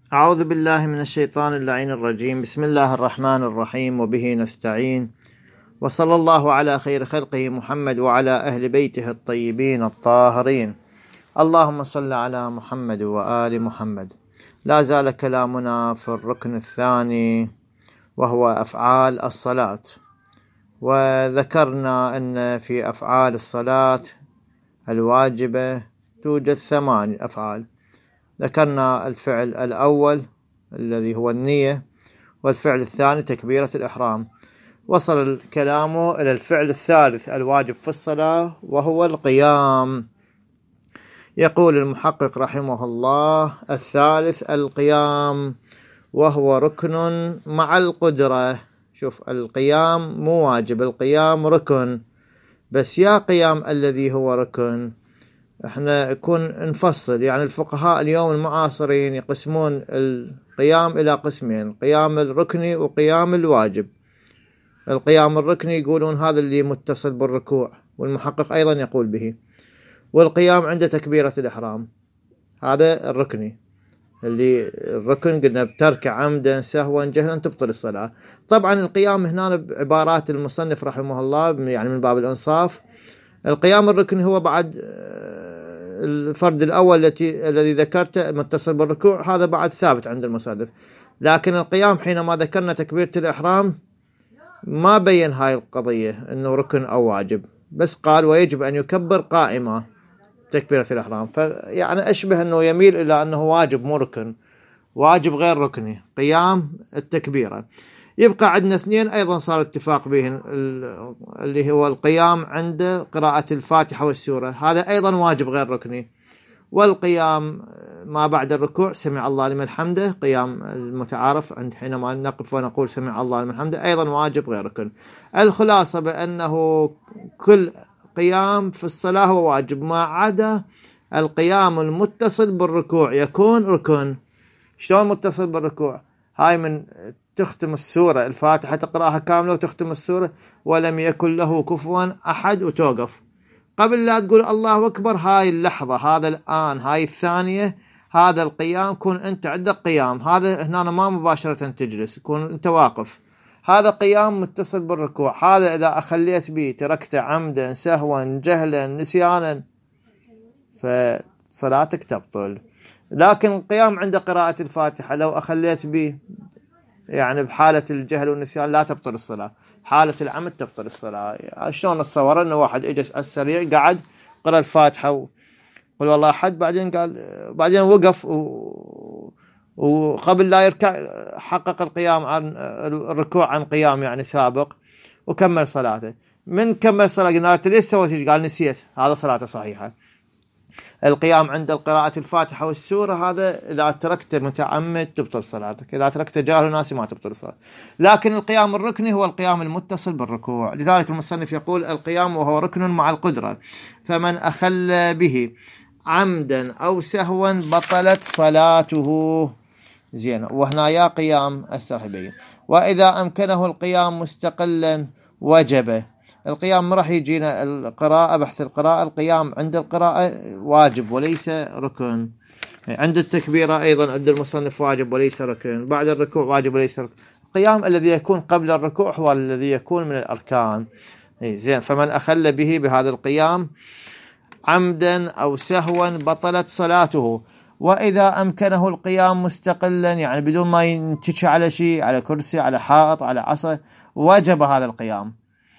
أعوذ بالله من الشيطان اللعين الرجيم. بسم الله الرحمن الرحيم، وبه نستعين، وصلى الله على خير خلقه محمد وعلى أهل بيته الطيبين الطاهرين. اللهم صل على محمد وآل محمد. لا زال كلامنا في الركن الثاني وهو أفعال الصلاة، وذكرنا أن في أفعال الصلاة الواجبة توجد 8 أفعال. ذكرنا الفعل الأول الذي هو النية، والفعل الثاني تكبيرة الإحرام. وصل الكلام إلى الفعل الثالث الواجب في الصلاة وهو القيام. يقول المحقق رحمه الله: الثالث القيام، وهو ركن مع القدرة. شوف، القيام مو واجب، القيام ركن، بس يا قيام الذي هو ركن احنا يكون نفصل. يعني الفقهاء اليوم المعاصرين يقسمون القيام إلى قسمين: قيام الركني وقيام الواجب. القيام الركني يقولون هذا اللي متصل بالركوع، والمحقق أيضا يقول به. والقيام عند تكبيرة الإحرام، هذا الركني، اللي الركن قلنا بترك عمدا سهوا جهلا تبطل الصلاة. طبعا القيام هنا بعبارات المصنف رحمه الله يعني من باب الإنصاف. القيام الركني هو بعد الفرد الأول الذي ذكرته متصل بالركوع، هذا بعد ثابت عند المصنف. لكن القيام حينما ذكرنا تكبيرة الإحرام ما بين هاي القضية أنه ركن أو واجب، بس قال ويجب أن يكبر قائمة تكبيرة الإحرام. فيعني أشبه أنه يميل إلى أنه واجب مو ركن، واجب غير ركني، قيام التكبيرة. يبقى عندنا 2 أيضا صار اتفاق بهم، اللي هو القيام عند قراءة الفاتحة والسورة، هذا أيضا واجب غير ركني. والقيام ما بعد الركوع سمع الله لمن حمده، قيام المتعارف عند حينما نقف ونقول سمع الله لمن حمده، أيضا واجب غير ركن. الخلاصة بأنه كل قيام في الصلاة هو واجب، ما عدا القيام المتصل بالركوع يكون ركن. شلون متصل بالركوع؟ هاي من تختم السورة الفاتحة تقرأها كاملة وتختم السورة ولم يكن له كفوا أحد وتوقف قبل لا تقول الله أكبر. هاي اللحظة، هذا الآن، هاي الثانية، هذا القيام. كون أنت عندك قيام، هذا هنا ما مباشرة تجلس، كون أنت واقف، هذا قيام متصل بالركوع. هذا إذا أخليت به تركت عمدا سهوا جهلا نسيانا فصلاتك تبطل. لكن القيام عند قراءة الفاتحة لو أخليت به يعني بحالة الجهل والنسيان لا تبطل الصلاة، حالة العمد تبطل الصلاة. شلون الصور انه واحد اجلس على السريع قعد قرأ الفاتحة وقل والله أحد، بعدين وقف وقبل لا يركع حقق القيام عن الركوع عن قيام يعني سابق وكمل صلاته. من كمل صلاة قلنا ليش سويت؟ قال نسيت، هذا صلاته صحيحة. القيام عند قراءة الفاتحة والسورة هذا إذا تركت متعمد تبطل صلاتك، إذا تركت جاهل ناسي ما تبطل الصلاة. لكن القيام الركني هو القيام المتصل بالركوع. لذلك المصنف يقول: القيام وهو ركن مع القدرة، فمن أخل به عمدا أو سهوا بطلت صلاته. زين، وهنا يا قيام أسترح بيه. وإذا أمكنه القيام مستقلا وجبه. القيام راح يجينا القراءة، بحث القراءة. القيام عند القراءة واجب وليس ركن. عند التكبيرة أيضا عند المصنف واجب وليس ركن. بعد الركوع واجب وليس ركن. القيام الذي يكون قبل الركوع هو الذي يكون من الأركان. زين، فمن أخل به بهذا القيام عمدا أو سهوا بطلت صلاته. وإذا أمكنه القيام مستقلا، يعني بدون ما ينتشى على شيء، على كرسي، على حائط، على عصا، وجب هذا القيام.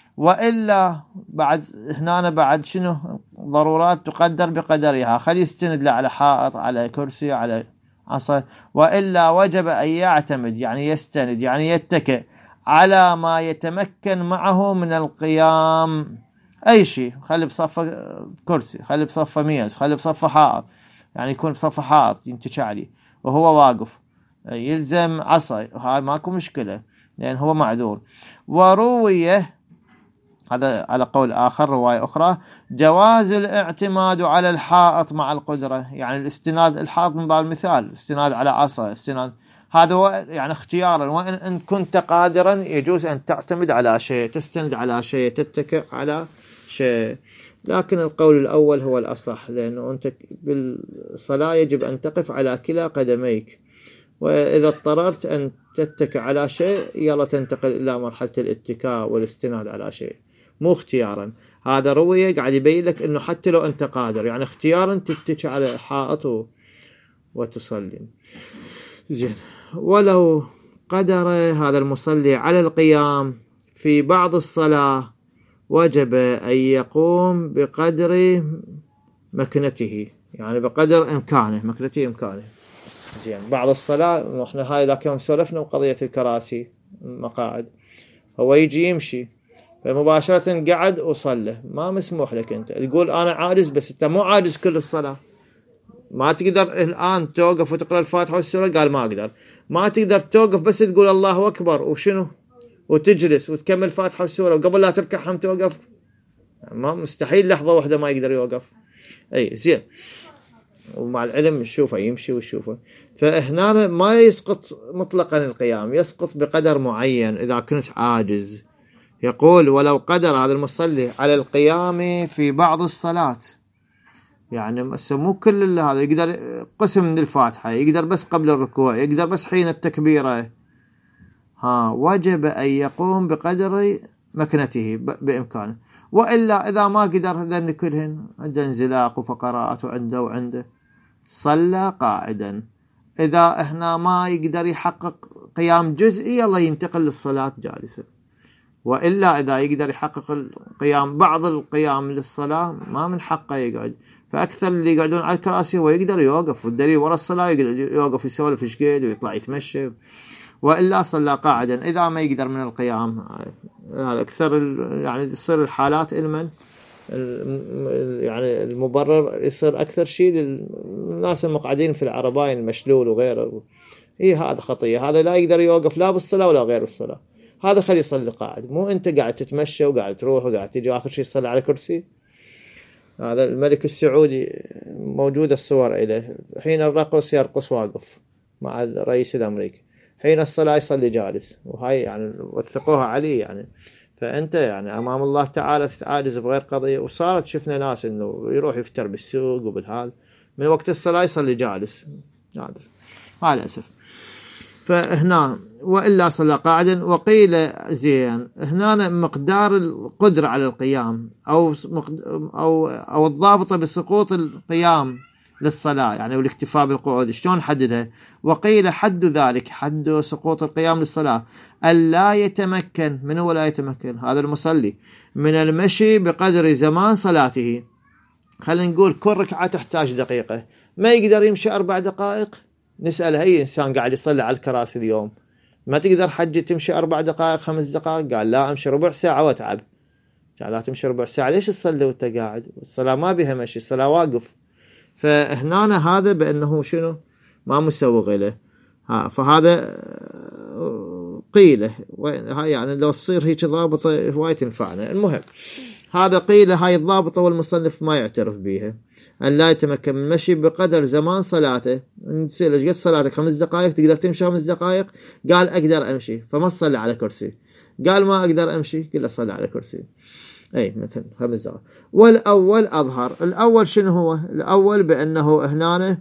وإلا بعد هنا بعد شنو ضرورات تقدر بقدرها، خلي يستند له على حائط، على كرسي، على عصا. وإلا وجب أن يعتمد، يعني يستند، يعني يتكئ على ما يتمكن معه من القيام. أي شيء، خلي بصفة كرسي، خلي بصفة ميز، خلي بصفة حائط، يعني يكون بصفة حائط ينتشى عليه وهو واقف. يلزم عصا، هاي ماكو مشكلة لأن هو معذور. ورويه، هذا على قول آخر، رواية أخرى، جواز الاعتماد على الحائط مع القدرة. يعني الاستناد الحائط من باب المثال، استناد على عصا، استناد هذا يعني اختيارا، وإن كنت قادرا يجوز أن تعتمد على شيء، تستند على شيء، تتكئ على شيء. لكن القول الأول هو الأصح، لأنه أنت بالصلاة يجب أن تقف على كلا قدميك، وإذا اضطررت أن تتكئ على شيء يلا تنتقل إلى مرحلة الاتكاء والاستناد على شيء، مو اختيارا. هذا روية قاعد يبين لك أنه حتى لو أنت قادر، يعني اختيارا تتكئ على حائط وتصلي. زين. ولو قدر هذا المصلي على القيام في بعض الصلاة وجب أن يقوم بقدر مكنته، يعني بقدر إمكانه، مكنته إمكانه. زين. بعض الصلاة احنا هاي ذاك يوم سولفنا بقضية الكراسي مقاعد، هو يجي يمشي فمباشرة قعد وصلى، ما مسموح لك أنت تقول أنا عاجز، بس أنت مو عاجز كل الصلاة. ما تقدر الآن توقف وتقرأ الفاتحة والسورة، قال ما أقدر. ما تقدر توقف بس تقول الله أكبر وشنو وتجلس وتكمل فاتحة والسورة وقبل لا تركع هم توقف، ما مستحيل لحظة واحدة ما يقدر يوقف. أي زين. ومع العلم شوفه يمشي وشوفه. فهنا ما يسقط مطلقا القيام، يسقط بقدر معين إذا كنت عاجز. يقول ولو قدر هذا المصلي على القيام في بعض الصلاة، يعني مو كل هذا يقدر قسم من الفاتحة، يقدر بس قبل الركوع، يقدر بس حين التكبيرة، وجب أن يقوم بقدر مكنته بإمكانه. وإلا إذا ما قدر ذن كلهن، عنده انزلاق وفقرات وعنده صلى قاعدا. إذا إحنا ما يقدر يحقق قيام جزئي يلا ينتقل للصلاة جالسا. وإلا إذا يقدر يحقق القيام بعض القيام للصلاة ما من حقه يقعد. فأكثر اللي يقعدون على الكراسي هو يقدر يوقف، والدليل وراء الصلاة يوقف يسولف شقيد ويطلع يتمشى. وإلا صلى قاعدا إذا ما يقدر من القيام. هذا أكثر يعني يصير الحالات المن يعني المبرر يصير أكثر شيء للناس المقعدين في العرباين المشلول وغيره. هذا خطية، هذا لا يقدر يوقف لا بالصلاة ولا غير الصلاة، هذا خلي يصلي قاعد. مو أنت قاعد تتمشى وقاعد تروح وقاعد تيجي آخر شيء يصلي على كرسي. هذا الملك السعودي موجودة الصور إليه، حين الرقص يرقص واقف مع الرئيس الأمريكي، حين الصلاة يصلي جالس. وهاي يعني وثقوها عليه يعني. فأنت يعني أمام الله تعالى تتعاجز بغير قضية. وصارت شفنا ناس إنه يروح يفتر بالسوق وبالهال، من وقت الصلاة يصلي جالس، هذا مع الأسف. فهنا وإلا صلى قاعدا. وقيل زين هنا مقدار القدرة على القيام أو الضابطة بسقوط القيام للصلاة، يعني والاكتفاء بالقعود، شلون حددها؟ وقيل حد ذلك، حد سقوط القيام للصلاة، ألا يتمكن من ولا يتمكن هذا المصلي من المشي بقدر زمان صلاته. خلينا نقول كل ركعة تحتاج دقيقة، ما يقدر يمشي 4 دقائق. نسأل أي إنسان قاعد يصلي على الكراسي اليوم، ما تقدر حجي تمشي 4 دقائق 5 دقائق؟ قال لا أمشي ربع ساعة وأتعب. قال لا تمشي ربع ساعة، ليش تصلي وأنت قاعد؟ الصلاة ما بها مشي، الصلاة واقف. فهنا هذا بأنه شنو ما مسوغ له. فهذا قيله، يعني لو تصير هيك ضابطة هواي تنفعنا. المهم هذا قيله، هاي الضابطة والمصنف ما يعترف بيها، أن لا يتمكن من المشي بقدر زمان صلاته. نسأل ايش قد صلاتك 5 دقائق تقدر تمشي 5 دقائق؟ قال أقدر أمشي، فما صلى على كرسي. قال ما أقدر أمشي، قل صلى على كرسي. أي مثلا 5 دقائق. والأول أظهر. الأول شنو هو؟ الأول بأنه هنا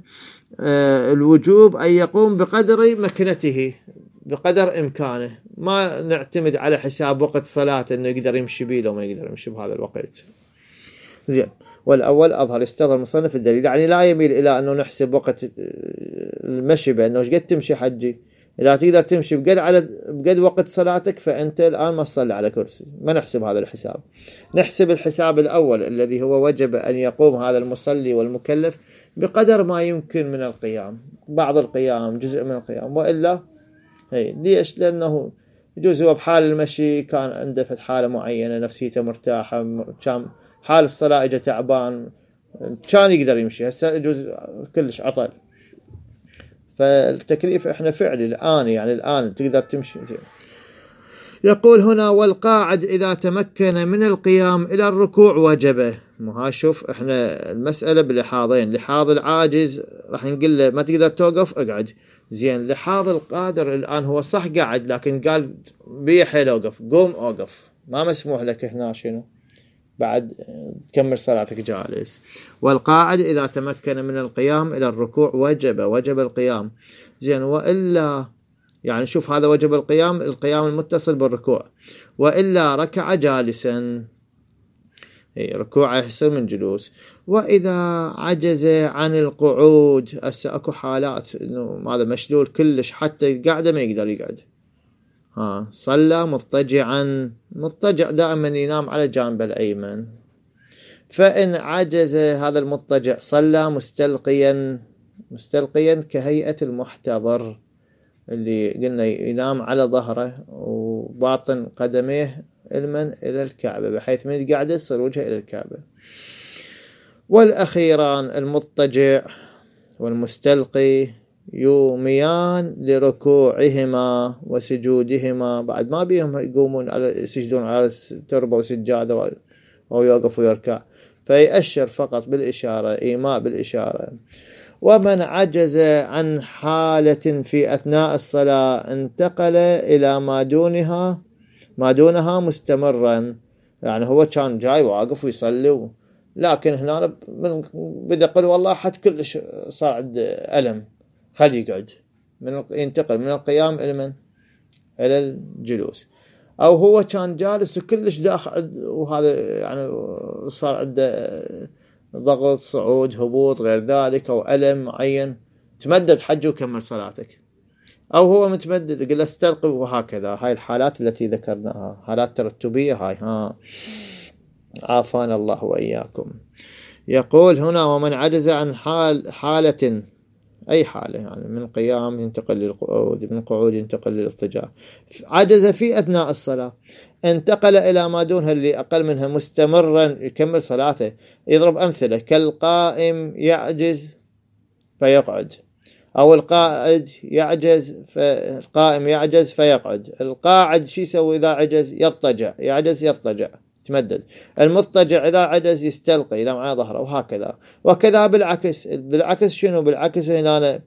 الوجوب أن يقوم بقدر مكنته، بقدر إمكانه، ما نعتمد على حساب وقت صلاة أنه يقدر يمشي بيه لو ما يقدر يمشي بهذا الوقت. زين. والأول أظهر استظهر مصنف الدليل، يعني لا يميل إلى أنه نحسب وقت المشي بأنه ايش قد تمشي حجي. إذا تقدر تمشي بقد وقت صلاتك فأنت الآن ما تصلي على كرسي، ما نحسب هذا الحساب. نحسب الحساب الأول الذي هو وجب أن يقوم هذا المصلي والمكلف بقدر ما يمكن من القيام، بعض القيام، جزء من القيام. وإلا ليش؟ لأنه يجوز هو بحال المشي كان عنده في حالة معينة نفسيته مرتاحة، كان حال الصلاة اجى تعبان كان يقدر يمشي، هسه يجوز كلش عطل. فالتكليف احنا فعلي الآن، يعني الآن تقدر تمشي. زين. يقول هنا والقاعد إذا تمكن من القيام إلى الركوع وجبه. ما شوف احنا المسألة بلحاظين، لحاظ العاجز راح نقول له ما تقدر توقف اقعد. زين. لحاظ القادر الآن هو صح قاعد، لكن قال بي حيل اوقف، قوم اوقف، ما مسموح لك هنا شنو بعد تكمل صلاتك جالس. والقاعد إذا تمكن من القيام إلى الركوع وجب القيام. زين وإلا يعني شوف هذا وجب القيام المتصل بالركوع، وإلا ركع جالسا ركوعه يحصل من جلوس. وإذا عجز عن القعود، هسه اكو حالات انه هذا مشلول كلش حتى القعده ما يقدر يقعد، صلى مضطجعا، مضطجع دائما ينام على جانب الأيمن، فإن عجز هذا المضطجع صلى مستلقيا كهيئة المحتضر اللي قلنا ينام على ظهره وباطن قدميه المن إلى الكعبة، بحيث من يقعد يصير وجهه إلى الكعبة. والأخيران المضطجع والمستلقي يوميان لركوعهما وسجودهما، بعد ما بيهم يقومون يسجدون على تربة وسجادة أو يوقف ويركع، فيأشر فقط بالإشارة، إيماء بالإشارة. ومن عجز عن حالة في أثناء الصلاة انتقل إلى ما دونها مستمرا، يعني هو كان جاي واقف ويصلي، لكن هنا بدأ يقول والله حد كلش صار عنده ألم، خلي يقعد، ينتقل من القيام إلى الجلوس. أو هو كان جالس وكلش داخل وهذا يعني صار عنده ضغط صعود هبوط غير ذلك أو ألم معين، تمدد حجه وكمل صلاتك. أو هو متمدد يقول استلقي، وهكذا. هاي الحالات التي ذكرناها حالات ترتبية هاي. عافانا الله وإياكم. يقول هنا ومن عجز عن حالة، أي حالة يعني من قيام ينتقل للقعود، من قعود ينتقل للاضطجاع، عجز في أثناء الصلاة انتقل إلى ما دونها اللي أقل منها مستمرا يكمل صلاته. يضرب أمثلة كالقائم يعجز فيقعد، أو القائد يعجز فالقائم يعجز فيقعد. القاعد شو يسوي إذا عجز؟ يضطجع، يعجز يضطجع تمدد. المضطجع إذا عجز يستلقي إلى معاه ظهره، وهكذا. وكذا بالعكس شنو؟ بالعكس هنا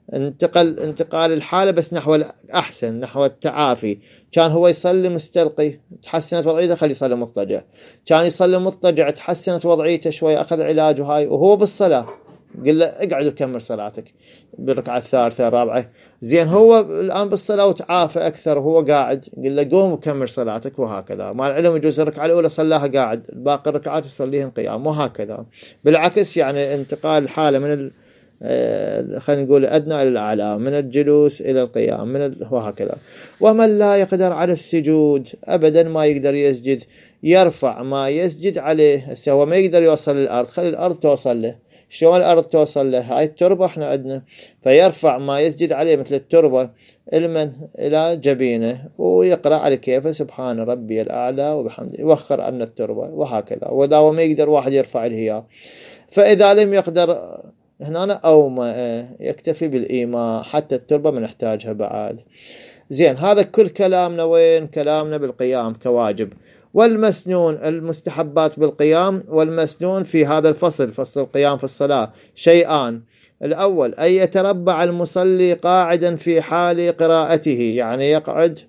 انتقال الحالة بس نحو الأحسن، نحو التعافي. كان هو يصلي مستلقي تحسنت وضعيته، خلي يصلي مضطجع. كان يصلي مضطجع تحسنت وضعيته شوي، أخذ علاج وهاي وهو بالصلاة قل له اقعد وكمل صلاتك بالركعة الثالثة الرابعة. زين هو الآن بالصلاة وتعافى أكثر وهو قاعد، قل له قوم وكمل صلاتك، وهكذا. مع العلم يجوز الركعة الأولى صلاها قاعد، باقي الركعات يصليهن قيام، وهكذا. بالعكس يعني انتقال الحالة من خلينا نقول أدنى إلى الأعلى، من الجلوس إلى القيام، وهكذا. ومن لا يقدر على السجود أبدا، ما يقدر يسجد، يرفع ما يسجد عليه. هو ما يقدر يوصل للأرض، خلي الأرض توصل له. شلون الأرض توصل له؟ هاي التربة احنا عندنا، فيرفع ما يسجد عليه مثل التربة إلى جبينه، ويقرأ على كيفه سبحان ربي الأعلى وبحمده، يوخر عن التربة، وهكذا. وإذا ما يقدر واحد يرفع الهياء. فإذا لم يقدر هنا أو ما يكتفي بالإيماء حتى التربة ما نحتاجها بعد. زين هذا كل كلامنا وين؟ كلامنا بالقيام كواجب. والمسنون المستحبات بالقيام والمسنون في هذا الفصل، فصل القيام في الصلاة، شيئان. الأول أن يتربع المصلي قاعدا في حال قراءته، يعني يقعد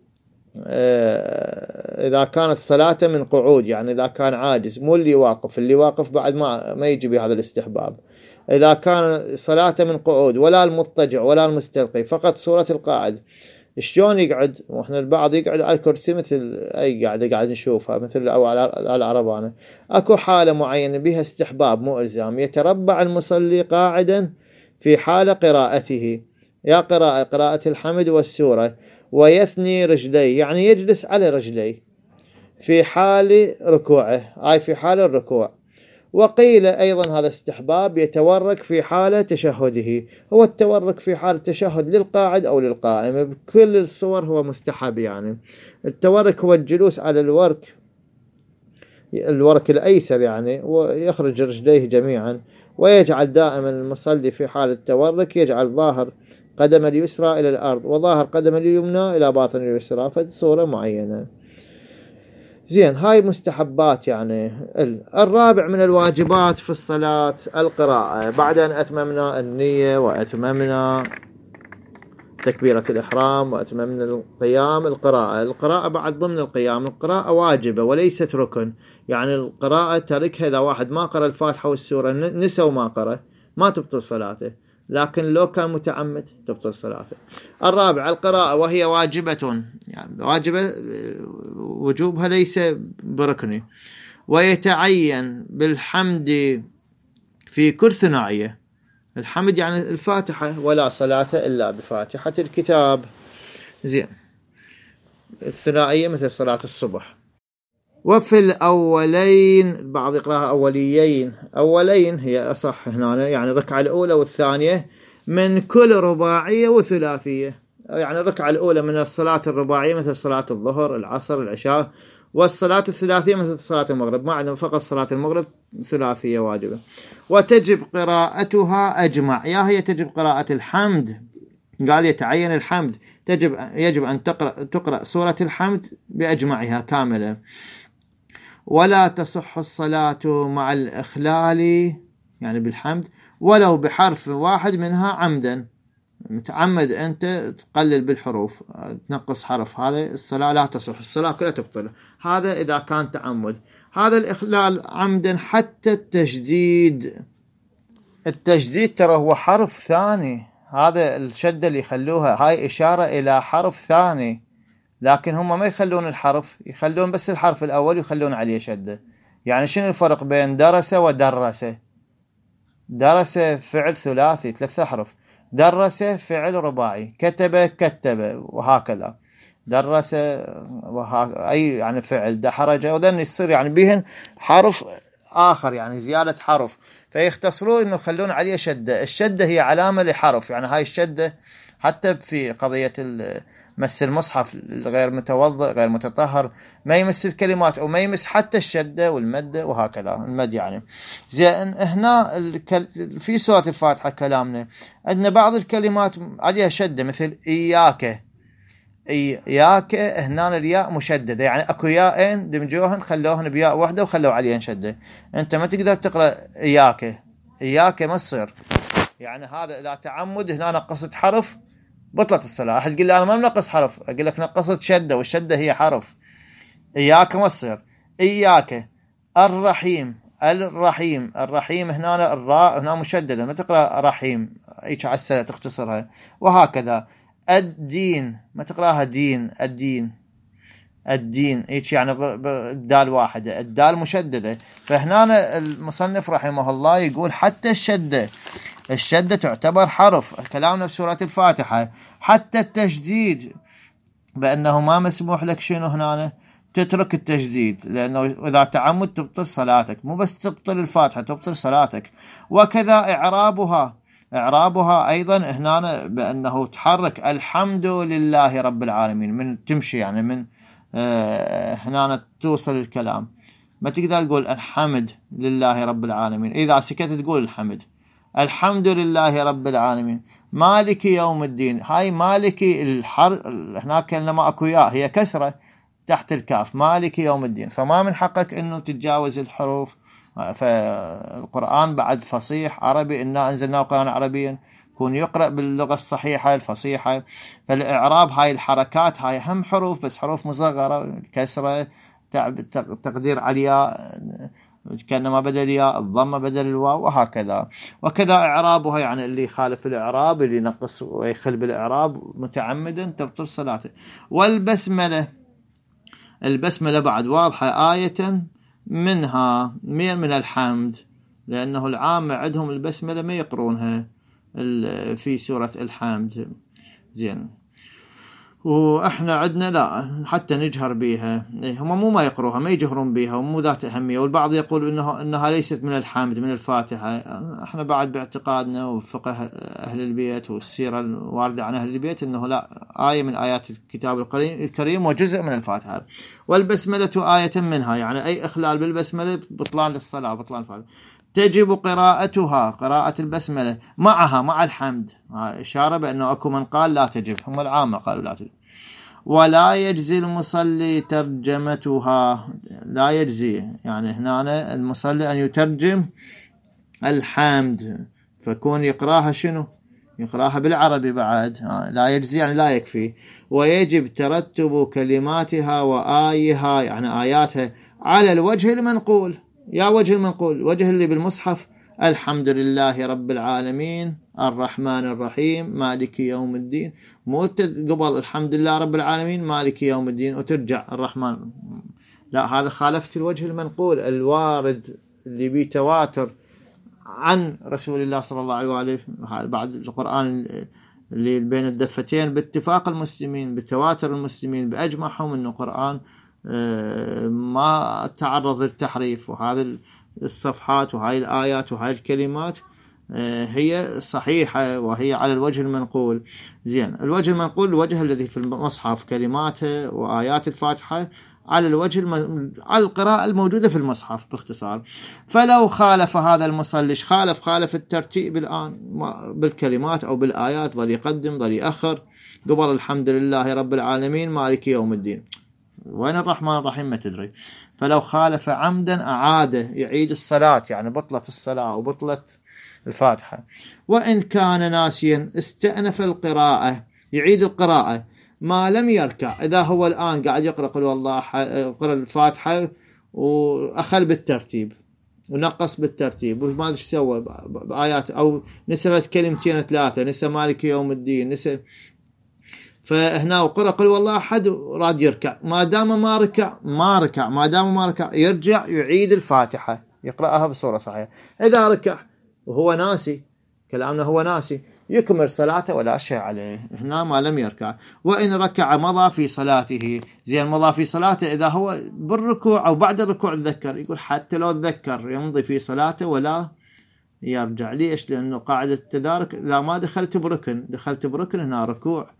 إذا كانت صلاة من قعود، يعني إذا كان عاجز، مو اللي واقف بعد ما يجي بهذا الاستحباب. إذا كان صلاة من قعود، ولا المضطجع ولا المستلقي، فقط صورة القاعد. شلون يقعد؟ واحنا البعض يقعد على الكرسي مثل اي قاعد نشوفها، مثل او على العربانه. اكو حاله معينه بها استحباب مو الزام. يتربع المصلي قاعدا في حال قراءته، يا قراءة الحمد والسوره، ويثني رجليه، يعني يجلس على رجليه في حال ركوعه، اي في حال الركوع. وقيل أيضا هذا استحباب يتورك في حالة تشهده. هو التورك في حالة التشهد للقاعد أو للقائم، بكل الصور هو مستحب. يعني التورك هو الجلوس على الورك الأيسر يعني، ويخرج رجليه جميعا، ويجعل دائما المصلي في حالة التورك يجعل ظاهر قدم اليسرى إلى الأرض وظاهر قدم اليمنى إلى باطن اليسرى، فصورة معينة. زين هاي مستحبات. يعني الرابع من الواجبات في الصلاة القراءة. بعد أن أتممنا النية وأتممنا تكبيرة الإحرام وأتممنا القيام، القراءة بعد ضمن القيام. القراءة واجبة وليست ركن، يعني القراءة تركها إذا واحد ما قرأ الفاتحة والسورة نسى وما قرأ ما تبطل صلاته. لكن لو كان متعمد تبطل صلاته. الرابع القراءة، وهي واجبة، يعني واجبة وجوبها ليس بركني، ويتعين بالحمد في كل ثنائية. الحمد يعني الفاتحة، ولا صلاة إلا بفاتحة الكتاب. زين. الثنائية مثل صلاة الصبح. وفي الأولين، البعض يقراها أوليين، أولين هي أصح هنا، يعني الركعة الأولى والثانية من كل رباعية وثلاثية. يعني الركعة الأولى من الصلاة الرباعية مثل صلاة الظهر، العصر، العشاء، والصلاة الثلاثية مثل صلاة المغرب. ما عندنا فقط صلاة المغرب ثلاثية واجبة. وتجب قراءتها أجمع، يا هي تجب قراءة الحمد، قال يتعين الحمد، يجب أن تقرأ سورة الحمد بأجمعها كاملة. ولا تصح الصلاة مع الإخلال، يعني بالحمد، ولو بحرف واحد منها عمدا. متعمد أنت تقلل بالحروف، تنقص حرف، هذا الصلاة لا تصح، الصلاة كلها تبطل. هذا إذا كان تعمد. هذا الإخلال عمدا. حتى التجديد ترى هو حرف ثاني، هذا الشدة اللي يخلوها هاي إشارة إلى حرف ثاني، لكن هم ما يخلون الحرف، يخلون بس الحرف الأول ويخلون عليه شدة. يعني شنو الفرق بين درس ودرس؟ درس فعل ثلاثي 3 أحرف، درس فعل رباعي، كتب وهكذا. درس أي يعني فعل، دحرج، وذن يصير يعني بهن حرف آخر، يعني زيادة حرف، فيختصروا إنه يخلون عليه شدة. الشدة هي علامة لحرف، يعني هاي الشدة حتى في قضية مس المصحف، غير متوضئ غير متطهر ما يمس الكلمات، أو ما يمس حتى الشدة والمد وهكذا، المد يعني. زين. هنا في سورة الفاتحة كلامنا عندنا بعض الكلمات عليها شدة، مثل إياك. هنا الياء مشددة، يعني اكو ياءين دمجوهن خلوهن بياء واحدة وخلوا عليهن شدة. انت ما تقدر تقرأ إياك ما تصير، يعني هذا إذا تعمد هنا نقصت حرف بطلت الصلاة. أحد يقول لي أنا ما منقص حرف، أقول لك نقصت شدة، والشدة هي حرف. إياك ما تصير. إياك. الرحيم هنا الراء هنا مشددة، ما تقرأ رحيم، إيش عسلة تختصرها، وهكذا. الدين ما تقراها دين، الدين إيش يعني الدال واحدة، الدال مشددة. فهنا المصنف رحمه الله يقول حتى الشدة تعتبر حرف، كلامنا في سورة الفاتحة. حتى التشديد، بأنه ما مسموح لك شنو هنا تترك التشديد، لأنه إذا تعمد تبطل صلاتك، مو بس تبطل الفاتحة، تبطل صلاتك. وكذا إعرابها أيضا هنا بأنه تحرك الحمد لله رب العالمين، من تمشي يعني من هنا توصل الكلام، ما تقدر تقول الحمد لله رب العالمين، إذا سكت تقول الحمد لله رب العالمين. مالك يوم الدين، هاي مالك هناك لما أكو ياء هي كسرة تحت الكاف، مالك يوم الدين، فما من حقك إنه تتجاوز الحروف. فالقرآن بعد فصيح عربي، إنا أنزلناه قرآن عربيا، يكون يقرأ باللغة الصحيحة الفصيحة. فالإعراب هاي الحركات هاي هم حروف، بس حروف مصغرة، كسرة، تقدير عليا كأنما بدل ياء، الضمة بدل الواو، وهكذا. وكذا إعرابها، يعني اللي يخالف الإعراب، اللي ينقص ويخل بالإعراب متعمدا تبطل صلاته. والبسملة، البسملة بعد واضحة آية منها من الحمد، لأنه العامة عندهم البسملة ما يقرونها في سورة الحمد. زين. وإحنا عندنا لا، حتى نجهر بها، هم ما يقروها، ما يجهرون بها، ومو ذات أهمية. والبعض يقول إنها ليست من الحمد، من الفاتحة. إحنا بعد باعتقادنا وفقه أهل البيت والسيرة الواردة عن أهل البيت إنه لا، آية من آيات الكتاب الكريم وجزء من الفاتحة. والبسملة آية منها، يعني أي إخلال بالبسملة بطلان للصلاة، بطلان الفاتحة. تجب قراءتها، قراءة البسملة معها مع الحمد، إشارة بأنه أكو من قال لا تجب، هم العامة قالوا لا تجب. ولا يجزي المصلي ترجمتها، لا يجزي يعني هنا المصلي أن يترجم الحمد، فكون يقراها شنو، يقراها بالعربي بعد، لا يجزي يعني لا يكفي. ويجب ترتب كلماتها وآيها، يعني آياتها على الوجه المنقول. يا وجه المنقول، وجه اللي بالمصحف الحمد لله رب العالمين الرحمن الرحيم مالك يوم الدين، مو قبل الحمد لله رب العالمين مالك يوم الدين وترجع الرحمن، لا، هذا خالفت الوجه المنقول الوارد اللي بيه تواتر عن رسول الله صلى الله عليه وآله. بعد القرآن اللي بين الدفتين باتفاق المسلمين بتواتر المسلمين بأجمعهم أنه قرآن ما تعرض للتحريف، وهذه الصفحات وهاي الآيات وهاي الكلمات هي صحيحة وهي على الوجه المنقول. زين، الوجه المنقول الوجه الذي في المصحف كلماته وآيات الفاتحة على الوجه على القراءة الموجودة في المصحف باختصار. فلو خالف هذا المصلي خالف الترتيب الآن بالكلمات أو بالآيات، ظل يقدم ظل يأخر، قبل الحمد لله رب العالمين مالك يوم الدين، وين الرحمن الرحيم ما تدري. فلو خالف عمدا أعاده، يعيد الصلاة، يعني بطلت الصلاة وبطلت الفاتحة. وإن كان ناسيا استأنف القراءة، يعيد القراءة ما لم يركع. إذا هو الآن قاعد يقرأ قل والله يقرأ الفاتحة وأخل بالترتيب ونقص بالترتيب وما أدري ايش سوى بآيات، أو نسبت كلمتين ثلاثة، نسى مالك يوم الدين، نسى، فهنا وقرأ قل والله أحد وراد يركع، ما دام ما ركع يرجع يعيد الفاتحة يقرأها بصورة صحيحة. إذا ركع وهو ناسي، كلامنا هو ناسي، يكمل صلاته ولا شيء عليه هنا ما لم يركع. وإن ركع مضى في صلاته. زين، مضى في صلاته إذا هو بالركوع أو بعد الركوع تذكر، يقول حتى لو تذكر يمضي في صلاته ولا يرجع. ليش؟ لأنه قاعدة التدارك، إذا ما دخلت بركن هنا ركوع،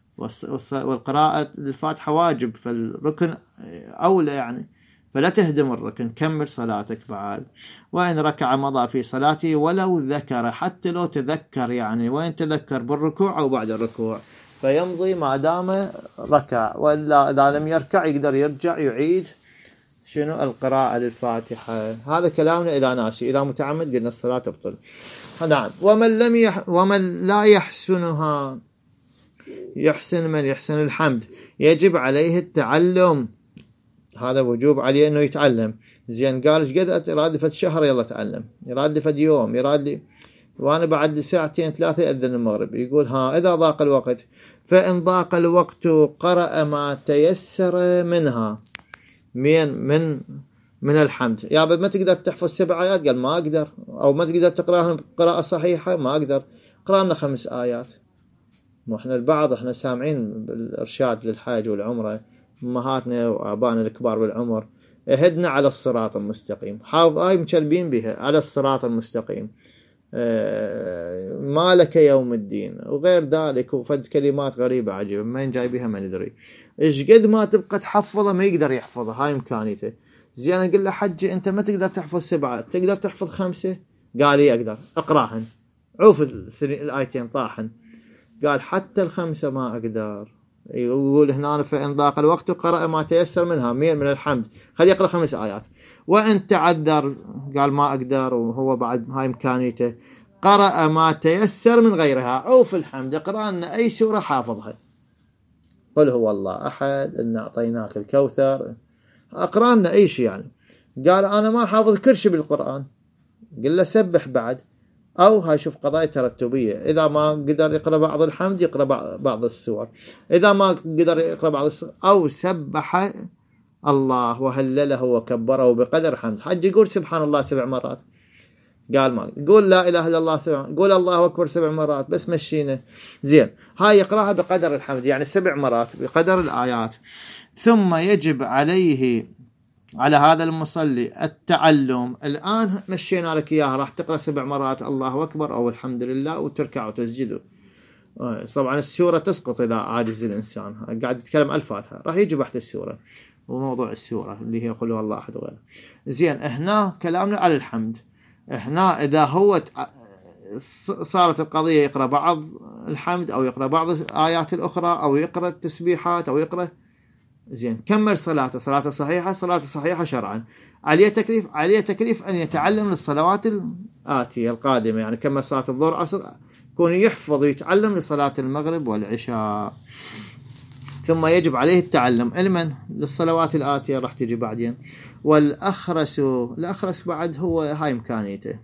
والقراءة للفاتحة واجب، فالركن أولى يعني، فلا تهدم الركن، كمل صلاتك بعد. وإن ركع مضى في صلاته ولو ذكر، حتى لو تذكر، يعني وين تذكر بالركوع أو بعد الركوع، فيمضي ما دام ركع، وإلا إذا لم يركع يقدر يرجع يعيد شنو القراءة للفاتحة. هذا كلامنا إذا ناسي. إذا متعمد قلنا الصلاة تبطل. نعم. ومن لا يحسنها، يحسن من يحسن الحمد، يجب عليه التعلم، هذا وجوب عليه انه يتعلم. زين، قال ايش قد يراد شهر يلا تعلم، يراد يوم، يراد وانا بعد ساعتين ثلاثه يأذن المغرب، يقول اذا ضاق الوقت، فان ضاق الوقت قرأ ما تيسر منها من الحمد. يا ما تقدر تحفظ 7 آيات، قال ما اقدر، او ما تقدر تقراها قراءة صحيحة، ما اقدر، قرأنا 5 آيات. واحنا البعض احنا سامعين بالارشاد للحج والعمره، امهاتنا وابائنا الكبار بالعمر اهدنا على الصراط المستقيم، حافظ مشلبين بها على الصراط المستقيم، مالك يوم الدين وغير ذلك، وفد كلمات غريبه عجيبه ما جاي بها ما ندري. ايش قد ما تبقى تحفظها ما يقدر يحفظها، هاي امكانيته. زين، اقول له حجي انت ما تقدر تحفظ 7، تقدر تحفظ 5؟ قال لي اقدر، اقراهن، عوف الايتين طاحن. قال حتى 5 ما أقدر. يقول هنا فإن ضاق الوقت قرأ ما تيسر منها من الحمد، خلي يقرأ 5 آيات. وإن تعذر، قال ما أقدر وهو بعد هاي إمكانيته، قرأ ما تيسر من غيرها. عوف الحمد، اقرأ لنا أي سورة حافظها، قل هو الله أحد، إن أعطيناك الكوثر، اقرأ لنا أي شيء يعني. قال أنا ما حافظ كل شيء بالقرآن، قل له سبح بعد، أو هاي شوف قضايا ترتبية، إذا ما قدر يقرأ بعض الحمد يقرأ بعض السور، إذا ما قدر يقرأ بعض السور أو سبح الله وهلله وكبره بقدر حمد. حج يقول سبحان الله 7 مرات، قال ما قول لا إله إلا الله 7، قول الله أكبر 7 مرات، بس مشينا. زين، هاي يقرأها بقدر الحمد، يعني 7 مرات بقدر الآيات. ثم يجب عليه على هذا المصلي التعلم. الآن مشينا لك إياها، راح تقرأ 7 مرات الله أكبر أو الحمد لله وتركع وتسجد. طبعا السورة تسقط إذا عاجز الإنسان، قاعد يتكلم الفاتحة، راح يجي بحث السورة وموضوع السورة اللي هي قل هو الله أحد وغيره. زين، هنا كلامنا على الحمد. هنا إذا هو صارت القضية يقرأ بعض الحمد أو يقرأ بعض الآيات الأخرى أو يقرأ التسبيحات أو يقرأ، زين، كمل صلاته، صلاته صحيحة شرعا. عليه تكليف أن يتعلم للصلوات الآتية القادمة، يعني كمل صلاة الظهر عصر يكون يحفظ ويتعلم لصلاة المغرب والعشاء. ثم يجب عليه التعلم علما للصلوات الآتية، راح تجي بعدين. والأخرس بعد هو هاي إمكانيته،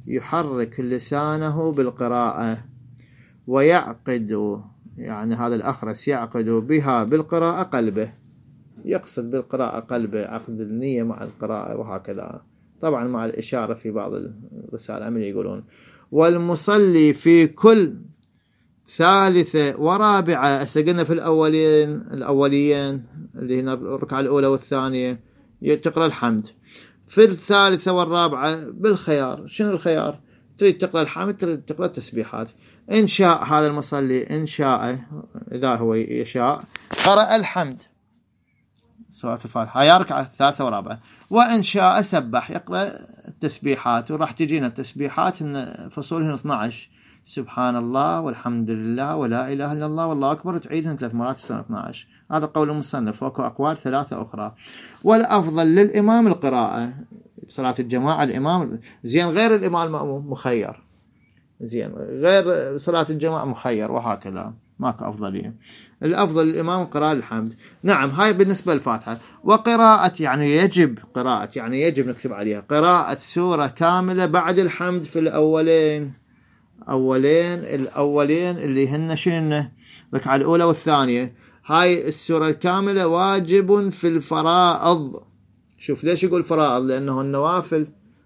يحرك لسانه بالقراءة ويعقد، يعني هذا الأخرس يعقد بها بالقراءة قلبه، يقصد بالقراءة قلبه، عقد النية مع القراءة وهكذا، طبعا مع الإشارة في بعض الرسائل العملية يقولون. والمصلي في كل ثالثة ورابعة، قلنا في الأوليين اللي هنا الركعة الأولى والثانية تقرأ الحمد، في الثالثة والرابعة بالخيار. شنو الخيار؟ تريد تقرأ الحمد، تريد تقرأ التسبيحات. إن شاء هذا المصلي، إن شاء إذا هو يشاء قرأ الحمد سورة الفاتحة يا ركعة ثالثة ورابعة، وإن شاء سبح يقرأ التسبيحات. وراح تجينا التسبيحات إن فصولهن 12، سبحان الله والحمد لله ولا إله إلا الله والله أكبر، تعيدهن 3 مرات في سنة 12. هذا قول المصنف، وكو أقوال 3 أخرى. والأفضل للإمام القراءة بصلاة الجماعة، الإمام زين، غير الإمام المأموم مخير، زين غير صلاة الجماعة مخير، وهكذا ماكو أفضلية. الأفضل للإمام قراءة الحمد. نعم، هاي بالنسبة للفاتحة. وقراءة يعني يجب، قراءة يعني يجب نكتب عليها قراءة سورة كاملة بعد الحمد في الأولين اللي هن شنو؟ الركعة الأولى والثانية. هاي السورة الكاملة واجب في الفرائض. شوف ليش يقول فرائض؟ لأنه النوافل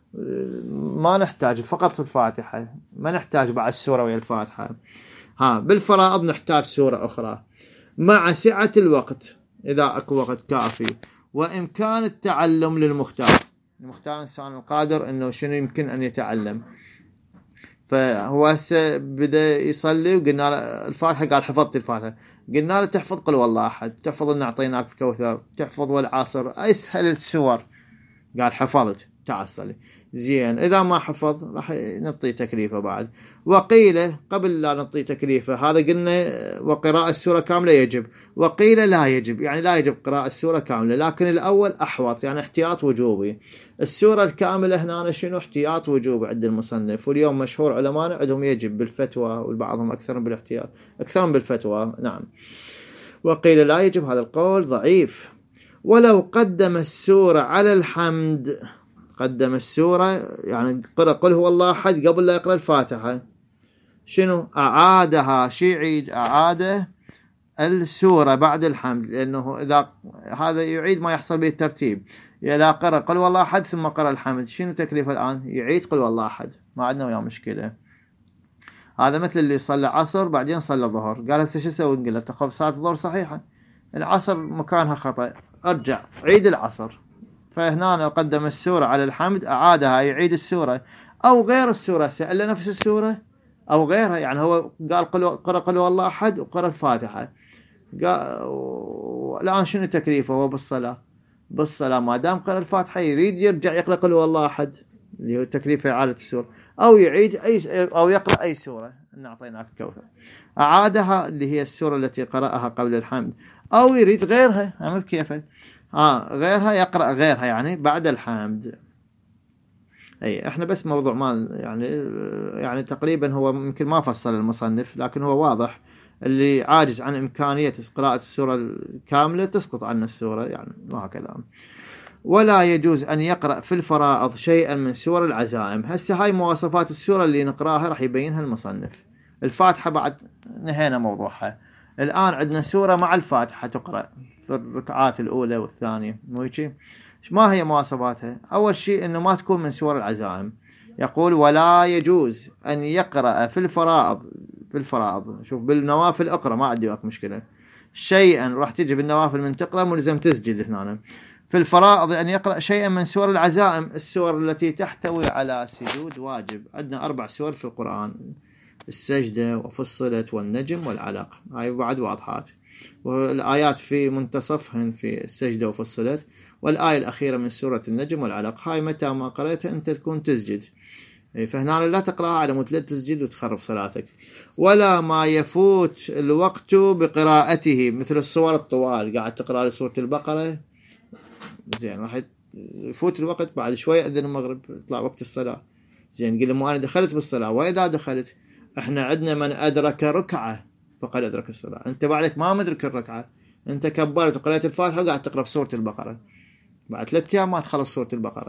ما نحتاج فقط الفاتحة، ما نحتاج بعد السورة ويا الفاتحة. بالفرائض نحتاج سورة أخرى مع سعة الوقت، إذا أكو وقت كافي، وإمكان التعلم للمختار. المختار إنسان القادر أنه شنو يمكن أن يتعلم. فهو هسه بدأ يصلي وقلنا له الفاتحة، قال حفظت الفاتحة. قلنا له تحفظ قل والله أحد، تحفظ إن أعطيناك الكوثر، تحفظ والعصر، أسهل السور. قال حفظت، تعال صلي. زين، إذا ما حفظ راح نعطيه تكليفه بعد. وقيل قبل لا نعطيه تكليفه، هذا قلنا وقراءة السورة كاملة يجب، وقيل لا يجب، يعني لا يجب قراءة السورة كاملة، لكن الأول أحوط، يعني احتياط وجوبي. السورة الكاملة هنا شنو؟ احتياط وجوبي عند المصنف، واليوم مشهور علماء عندهم يجب بالفتوى، والبعضهم أكثر بالاحتياط، أكثر بالفتوى. نعم. وقيل لا يجب، هذا القول ضعيف. ولو قدم السورة على الحمد، قدم السورة يعني قرأ قل هو الله أحد قبل لا يقرأ الفاتحة، شنو؟ أعادها، يعيد أعاده السورة بعد الحمد، لأنه إذا هذا يعيد ما يحصل به الترتيب. إذا قرأ قل هو الله أحد ثم قرأ الحمد، شنو تكليف الآن؟ يعيد قل هو الله أحد، ما عندنا وياه مشكلة. هذا مثل اللي صلى عصر بعدين صلى ظهر، قال هسه شو اسوي؟ نقول له تخف صلاة الظهر صحيحة، العصر مكانها خطأ، ارجع عيد العصر. فهنا قدم السورة على الحمد، أعادها، يعيد السورة أو غير السورة، سأل نفس السورة أو غيرها. يعني هو قال قرأ قل والله أحد وقرأ الفاتحة، قال الآن شنو تكليفه هو بالصلاة ما دام قرأ الفاتحة يريد يرجع يقرأ قل والله أحد، اللي هو تكليفه إعادة السورة، أو يعيد أو يقرأ أي سورة، إن أعطيناك الكوثر، أعادها اللي هي السورة التي قرأها قبل الحمد، أو يريد غيرها، عمل كيفه غيرها، يقرأ غيرها يعني بعد الحمد. أي إحنا بس موضوع ما يعني تقريبا هو يمكن ما فصل المصنف، لكن هو واضح اللي عاجز عن إمكانية قراءة السورة الكاملة تسقط عنه السورة يعني، وهكذا. ولا يجوز أن يقرأ في الفرائض شيئا من سور العزائم. هسه هاي مواصفات السورة اللي نقراها راح يبينها المصنف. الفاتحة بعد نهينا موضوعها، الآن عندنا سورة مع الفاتحة تقرأ في الركعات الأولى والثانية، مو هيك؟ ما هي مواصفاتها؟ أول شيء إنه ما تكون من سور العزائم. يقول ولا يجوز أن يقرأ في الفرائض، شوف بالنوافل اقرأ ما عندي وقت مشكلة، شيئا راح تجي بالنوافل من تقرأ ملزم تسجد هنا. في الفرائض أن يقرأ شيئا من سور العزائم، السور التي تحتوي على سجود واجب. عندنا 4 سور في القرآن: السجدة وفصلت والنجم والعلق، هاي بعد واضحات، والآيات في منتصفهن في السجدة وفصلت، والآية الأخيرة من سورة النجم والعلق، هاي متى ما قرأتها أنت تكون تسجد، فهنا لا تقرأها على مود لا تسجد وتخرب صلاتك. ولا ما يفوت الوقت بقراءته، مثل الصور الطوال، قاعد تقرأ لسورة البقرة، زين راح يفوت الوقت، بعد شوي أذن المغرب يطلع وقت الصلاة، زين قل له أنا دخلت بالصلاة. وإذا دخلت، إحنا عندنا من أدرك ركعة فقد أدرك الصلاة، أنت بعدك ما مدرك الركعة، أنت كبرت وقرأت الفاتحة وقاعد تقرأ سورة البقرة، بعد 3 أيام ما تخلص سورة البقرة،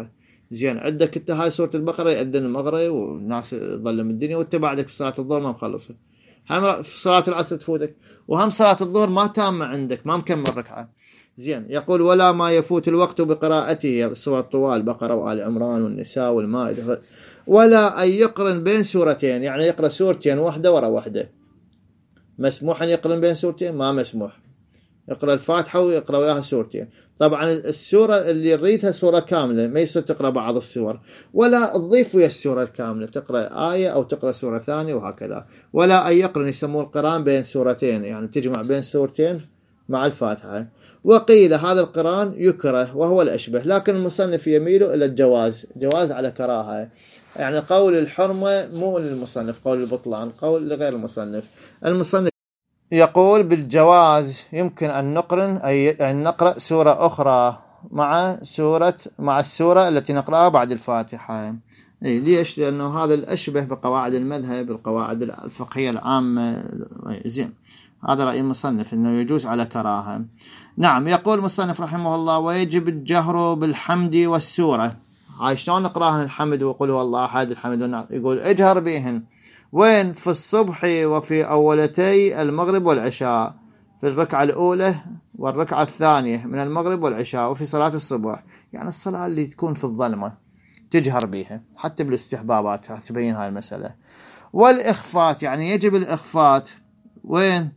زين عندك انت هاي سورة البقرة يأذن المغرب والناس تظلم الدنيا، وانت بعدك في صلاة الظهر ما مخلصها، هم في صلاة العصر تفوتك، وهم صلاة الظهر ما تامة عندك، ما مكمل ركعة. زين يقول ولا ما يفوت الوقت بقراءته سورة طوال بقرة وآل عمران والنساء والمائدة، ولا أن يقرن بين سورتين، يعني يقرأ سورتين واحدة ورا واحدة. مسموح أن يقرن بين سورتين؟ ما مسموح. يقرأ الفاتحة ويقرأ وياها سورتين. طبعا السورة اللي يريدها سورة كاملة، ما يصير تقرأ بعض السور، ولا تضيف ويا السورة الكاملة، تقرأ آية أو تقرأ سورة ثانية وهكذا. ولا أن يقرن، يسمون القرآن بين سورتين، يعني تجمع بين سورتين مع الفاتحة. وقيل هذا القرآن يكره وهو الأشبه، لكن المصنف يميل إلى الجواز، جواز على كراهة، يعني قول الحرمة مو للمصنف، قول البطلان قول لغير المصنف. المصنف يقول بالجواز يمكن أن نقرن أن نقرأ سورة أخرى مع السورة التي نقرأها بعد الفاتحة. ليش؟ لأنه هذا الأشبه بقواعد المذهب، القواعد الفقهية العامة. زين هذا رأي المصنف أنه يجوز على كراهة. نعم يقول المصنف رحمه الله ويجب الجهر بالحمد والسورة. هاي شلون نقراهن الحمد وقل هو الله أحد الحمد، يقول اجهر بهن. وين؟ في الصبح وفي أولتي المغرب والعشاء، في الركعة الأولى والركعة الثانية من المغرب والعشاء، وفي صلاة الصبح، يعني الصلاة اللي تكون في الظلمة تجهر بها، حتى بالاستحبابات تبين هاي المسألة. والإخفات يعني يجب الإخفات وين؟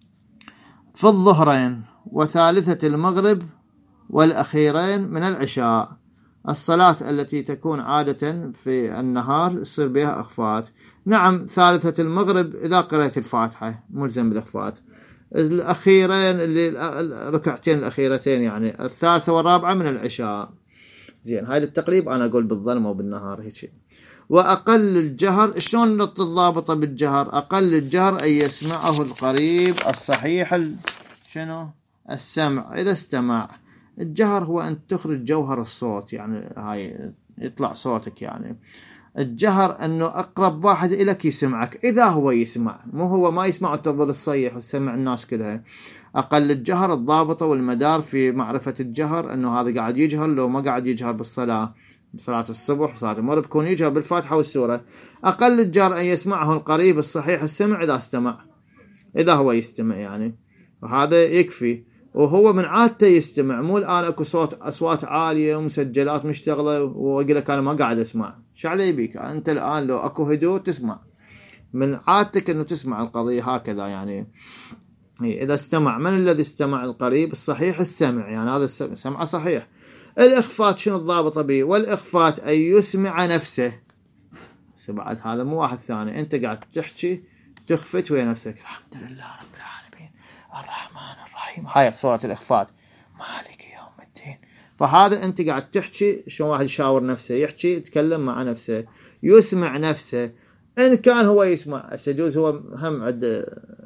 في الظهرين وثالثة المغرب والأخيرين من العشاء، الصلاة التي تكون عادة في النهار يصير بها إخفات. نعم ثالثة المغرب إذا قرأت الفاتحة ملزم بالإخفات. الأخيرين اللي الركعتين الأخيرتين يعني الثالثة والرابعة من العشاء. زين هاي للتقريب أنا أقول بالظلمة وبالنهار هيك. وأقل الجهر شلون الضابطة بالجهر؟ أقل الجهر أن يسمعه القريب الصحيح شنو؟ السمع. إذا استمع الجهر هو أن تخرج جوهر الصوت، يعني هاي يطلع صوتك، يعني الجهر أنه أقرب واحد إليك يسمعك، إذا هو يسمع، مو هو ما يسمع وتظل الصيح وتسمع الناس كلها. أقل الجهر الضابطة والمدار في معرفة الجهر أنه هذا قاعد يجهر لو ما قاعد يجهر بالصلاة، بصلاة الصبح وصلاة المغرب يكون يجهر بالفاتحة والسورة. أقل الجهر أن يسمعه القريب الصحيح السمع إذا استمع، إذا هو يستمع يعني، وهذا يكفي. وهو من عادته يستمع، مو الآن أكو أصوات عالية ومسجلات مشتغلة وأقول لك أنا ما قاعد أسمع، شو علي بيك؟ أنت الآن لو أكو هدوء تسمع، من عادتك أنه تسمع القضية هكذا يعني. إذا استمع، من الذي استمع؟ القريب الصحيح السمع، يعني هذا سمع صحيح. الإخفات شنو الضابطة به؟ والإخفات أن يسمع نفسه. بعد هذا مو واحد ثاني، أنت قاعد تحكي تخفت ويا نفسك، الحمد لله رب العالمين الرحمن الرحيم، هاي صورة الإخفات، مالك يوم الدين. فهذا أنت قاعد تحكي شلون واحد يشاور نفسه، يحكي يتكلم مع نفسه، يسمع نفسه. إن كان هو يسمع، سيجوز هو هم عنده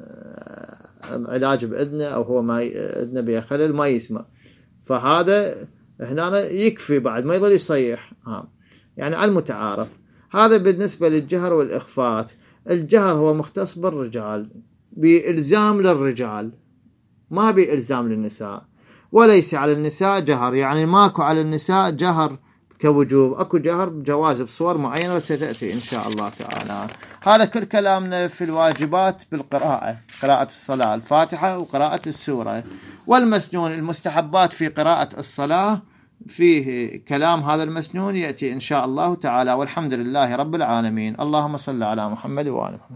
علاج بإذنه أو هو ما إذنه بيه خلل ما يسمع، فهذا هنا يكفي بعد ما يظل يصيح، يعني على المتعارف. هذا بالنسبة للجهر والإخفات. الجهر هو مختص بالرجال، بإلزام للرجال، ما بإلزام للنساء، وليس على النساء جهر، يعني ماكو على النساء جهر كوجوب، أكو جهر بجواز بصور معينة ستأتي إن شاء الله تعالى. هذا كل كلامنا في الواجبات بالقراءة، قراءة الصلاة الفاتحة وقراءة السورة. والمسنون المستحبات في قراءة الصلاة فيه كلام، هذا المسنون يأتي إن شاء الله تعالى. والحمد لله رب العالمين. اللهم صل على محمد وآل محمد.